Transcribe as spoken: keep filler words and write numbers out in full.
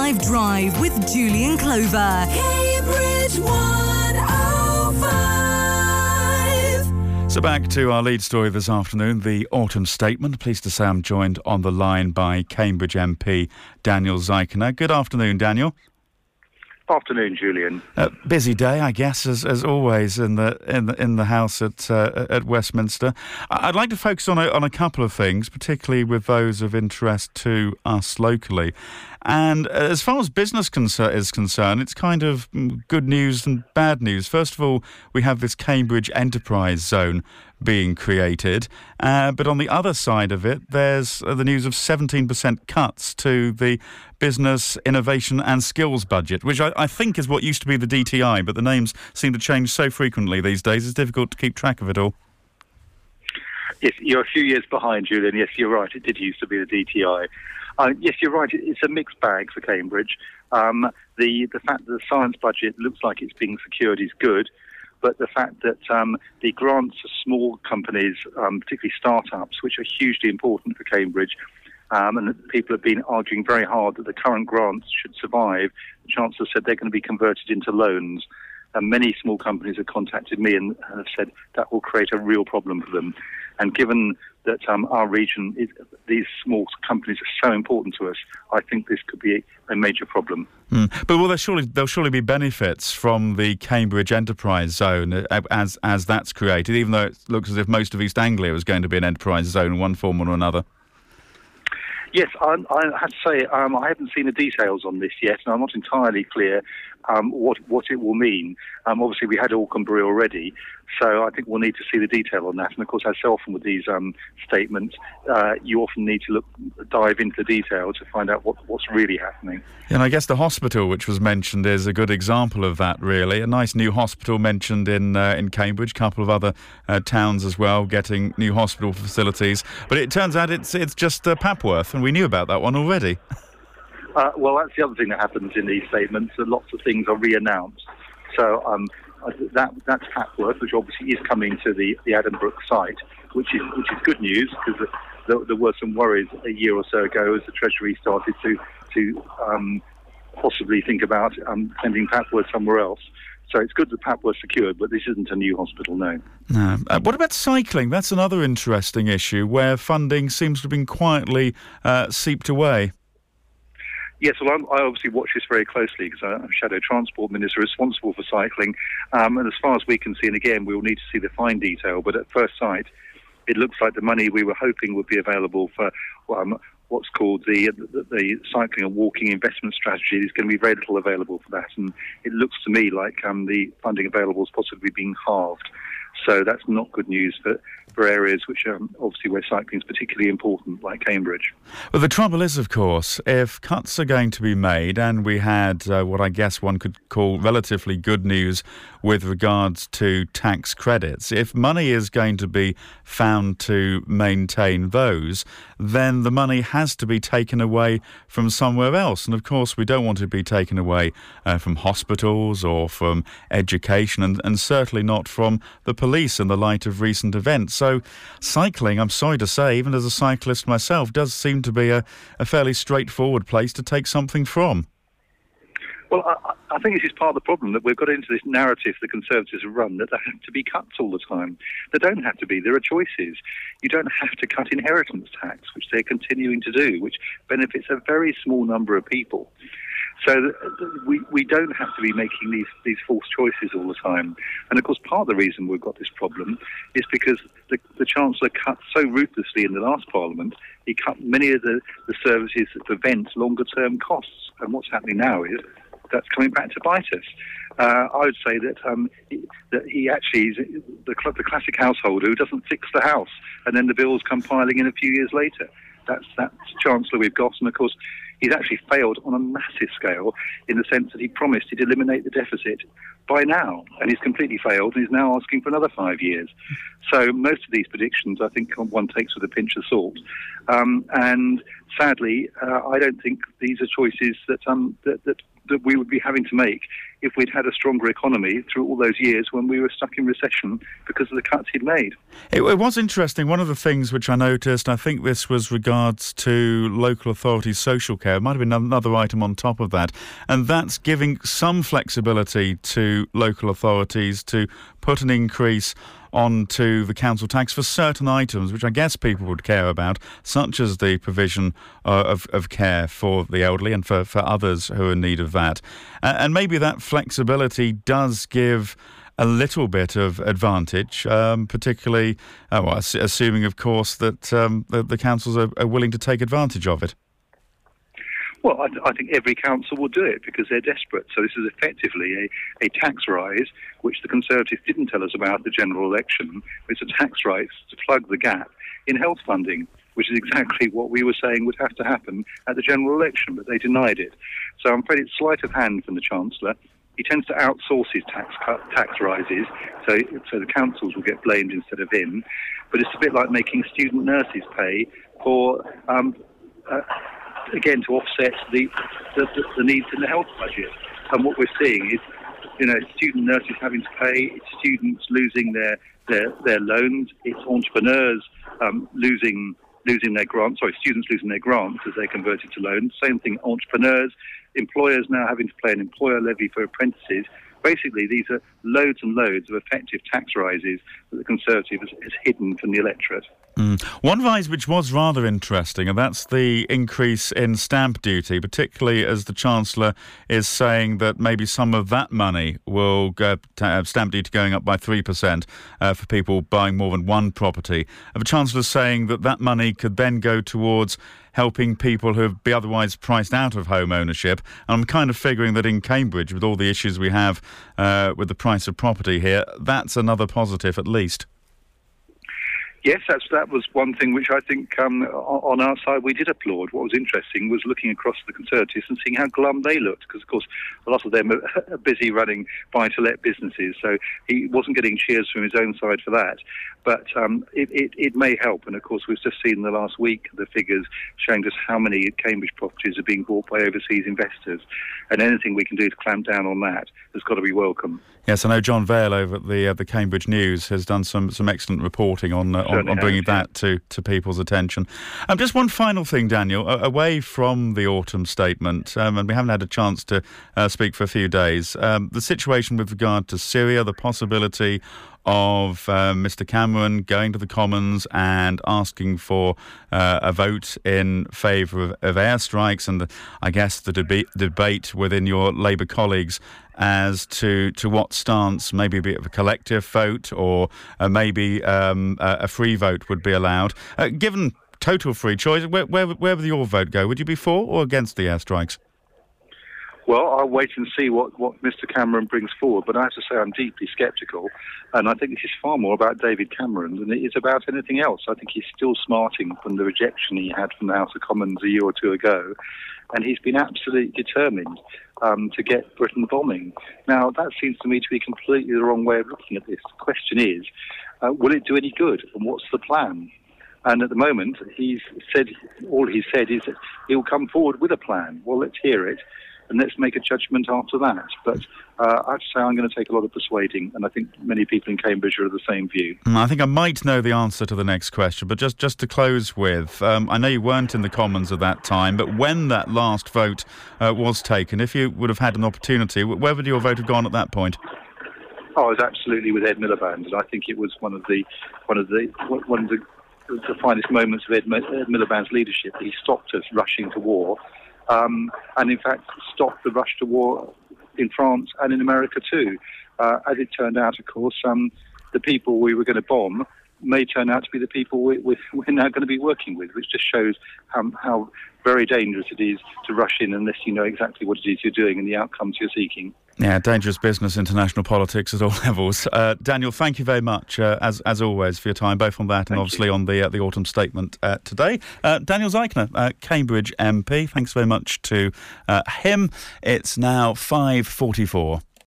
five Drive with Julian Clover. Cambridge one oh five. So back to our lead story this afternoon, the autumn statement. Pleased to say I'm joined on the line by Cambridge M P Daniel Zeichener. Good afternoon, Daniel. Afternoon, Julian. Uh, busy day, I guess, as as always in the in the in the House at uh, at Westminster. I'd like to focus on a, on a couple of things, particularly with those of interest to us locally. And as far as business concer- is concerned, it's kind of good news and bad news. First of all, we have this Cambridge Enterprise Zone being created. Uh, but on the other side of it, there's uh, the news of seventeen percent cuts to the Business, Innovation and Skills budget, which I, I think is what used to be the D T I, but the names seem to change so frequently these days, it's difficult to keep track of it all. Yes, you're a few years behind, Julian. Yes, you're right. It did used to be the D T I. Uh, yes, you're right. It's a mixed bag for Cambridge. Um, the, the fact that the science budget looks like it's being secured is good, but the fact that um, the grants for small companies, um, particularly startups, which are hugely important for Cambridge, um, and that people have been arguing very hard that the current grants should survive, the Chancellor said they're going to be converted into loans. And many small companies have contacted me and have said that will create a real problem for them. And given that um, our region, is, these small companies are so important to us, I think this could be a, a major problem. Mm. But will there surely there'll surely be benefits from the Cambridge Enterprise Zone as as that's created, even though it looks as if most of East Anglia was going to be an enterprise zone in one form or another. Yes, I, I have to say um, I haven't seen the details on this yet, and I'm not entirely clear um, what what it will mean. Um, obviously, we had Alconbury already, so I think we'll need to see the detail on that. And of course, as so often with these um, statements, uh, you often need to look dive into the detail to find out what, what's really happening. And I guess the hospital, which was mentioned, is a good example of that, really. A nice new hospital mentioned in uh, in Cambridge, a couple of other uh, towns as well, getting new hospital facilities. But it turns out it's it's just uh, Papworth, and we knew about that one already. Uh, well, that's the other thing that happens in these statements, that lots of things are re-announced. So um, that that's Papworth, which obviously is coming to the, the Addenbrooke site, which is which is good news, because there, there were some worries a year or so ago as the Treasury started to to um, possibly think about um, sending Papworth somewhere else. So it's good that Papworth's secured, but this isn't a new hospital, no. No. Uh, what about cycling? That's another interesting issue where funding seems to have been quietly uh, seeped away. Yes, well, I'm, I obviously watch this very closely because I'm Shadow Transport Minister responsible for cycling. Um, and as far as we can see, and again, we will need to see the fine detail, but at first sight, it looks like the money we were hoping would be available for um, what's called the, the the cycling and walking investment strategy. There's going to be very little available for that. And it looks to me like um, the funding available is possibly being halved. So that's not good news for, for areas which are obviously where cycling is particularly important, like Cambridge. Well, the trouble is, of course, if cuts are going to be made, and we had uh, what I guess one could call relatively good news with regards to tax credits, if money is going to be found to maintain those, then the money has to be taken away from somewhere else. And of course, we don't want it to be taken away uh, from hospitals or from education, and, and certainly not from the police in the light of recent events. So cycling, I'm sorry to say, even as a cyclist myself, does seem to be a, a fairly straightforward place to take something from. Well, I, I think this is part of the problem, that we've got into this narrative the Conservatives have run, that there have to be cuts all the time. There don't have to be. There are choices. You don't have to cut inheritance tax, which they're continuing to do, which benefits a very small number of people. So we we don't have to be making these, these false choices all the time. And of course, part of the reason we've got this problem is because the, the Chancellor cut so ruthlessly in the last Parliament. He cut many of the, the services that prevent longer-term costs. And what's happening now is that's coming back to bite us. Uh, I would say that um, he, that he actually is the, the classic householder who doesn't fix the house, and then the bills come piling in a few years later. That's that's Chancellor we've got, and of course he's actually failed on a massive scale in the sense that he promised he'd eliminate the deficit by now, and he's completely failed, and he's now asking for another five years. So most of these predictions, I think, one takes with a pinch of salt. Um, and sadly, uh, I don't think these are choices that um, that, that that we would be having to make if we'd had a stronger economy through all those years when we were stuck in recession because of the cuts he'd made. It, it was interesting. One of the things which I noticed, I think this was regards to local authorities' social care. It might have been another item on top of that. And that's giving some flexibility to local authorities to put an increase onto the council tax for certain items, which I guess people would care about, such as the provision uh, of, of care for the elderly and for, for others who are in need of that. Uh, and maybe that flexibility does give a little bit of advantage, um, particularly, uh, well, assuming, of course, that um, the, the councils are, are willing to take advantage of it. Well, I, I think every council will do it because they're desperate. So this is effectively a, a tax rise, which the Conservatives didn't tell us about at the general election. It's a tax rise to plug the gap in health funding, which is exactly what we were saying would have to happen at the general election, but they denied it. So I'm afraid it's sleight of hand from the Chancellor. He tends to outsource his tax cut, tax rises, so, so the councils will get blamed instead of him. But it's a bit like making student nurses pay for... Um, uh, again, to offset the, the the needs in the health budget. And what we're seeing is, you know, student nurses having to pay, it's students losing their their, their loans, it's entrepreneurs um, losing losing their grants, sorry, students losing their grants as they convert it to loans. Same thing, entrepreneurs, employers now having to pay an employer levy for apprentices. Basically, these are loads and loads of effective tax rises that the Conservative has, has hidden from the electorate. Mm. One rise which was rather interesting, and that's the increase in stamp duty, particularly as the Chancellor is saying that maybe some of that money will go, uh, stamp duty going up by three percent uh, for people buying more than one property. And the Chancellor is saying that that money could then go towards helping people who would be otherwise priced out of home ownership. And I'm kind of figuring that in Cambridge, with all the issues we have uh, with the price of property here, that's another positive at least. Yes, that's, that was one thing which I think um, on our side we did applaud. What was interesting was looking across the Conservatives and seeing how glum they looked, because, of course, a lot of them are busy running buy-to-let businesses, so he wasn't getting cheers from his own side for that. But um, it, it, it may help, and, of course, we've just seen in the last week the figures showing us how many Cambridge properties are being bought by overseas investors, and anything we can do to clamp down on that has got to be welcome. Yes, I know John Vale over at the uh, the Cambridge News has done some, some excellent reporting on uh, on, on bringing has, yeah. that to, to people's attention. Um, just one final thing, Daniel, uh, away from the autumn statement, um, and we haven't had a chance to uh, speak for a few days, um, the situation with regard to Syria, the possibility of uh, Mr Cameron going to the Commons and asking for uh, a vote in favour of, of airstrikes, and the, I guess the deba- debate within your Labour colleagues as to, to what stance, maybe a bit of a collective vote or uh, maybe um, a, a free vote would be allowed. Uh, given total free choice, where, where, where would your vote go? Would you be for or against the airstrikes? Well, I'll wait and see what, what Mr Cameron brings forward, but I have to say I'm deeply sceptical, and I think this is far more about David Cameron than it is about anything else. I think he's still smarting from the rejection he had from the House of Commons a year or two ago, and he's been absolutely determined um, to get Britain bombing. Now, that seems to me to be completely the wrong way of looking at this. The question is, uh, will it do any good, and what's the plan? And at the moment, he's said, all he's said is that he'll come forward with a plan. Well, let's hear it. And let's make a judgment after that. But uh, I have to say I'm going to take a lot of persuading, and I think many people in Cambridge are of the same view. I think I might know the answer to the next question, but just, just to close with, um, I know you weren't in the Commons at that time, but when that last vote uh, was taken, if you would have had an opportunity, where would your vote have gone at that point? Oh, I was absolutely with Ed Miliband, and I think it was one of the one of the one of the, the finest moments of Ed, Ed Miliband's leadership. He stopped us rushing to war. Um, and in fact stopped the rush to war in France and in America too. Uh, as it turned out, of course, um, the people we were going to bomb may turn out to be the people we, we, we're now going to be working with, which just shows how, how very dangerous it is to rush in unless you know exactly what it is you're doing and the outcomes you're seeking. Yeah, dangerous business, international politics at all levels. Uh, Daniel, thank you very much, uh, as as always, for your time, both on that and thank obviously you. on the uh, the autumn statement uh, today. Uh, Daniel Zeichner, uh, Cambridge M P, thanks very much to uh, him. It's now five forty-four.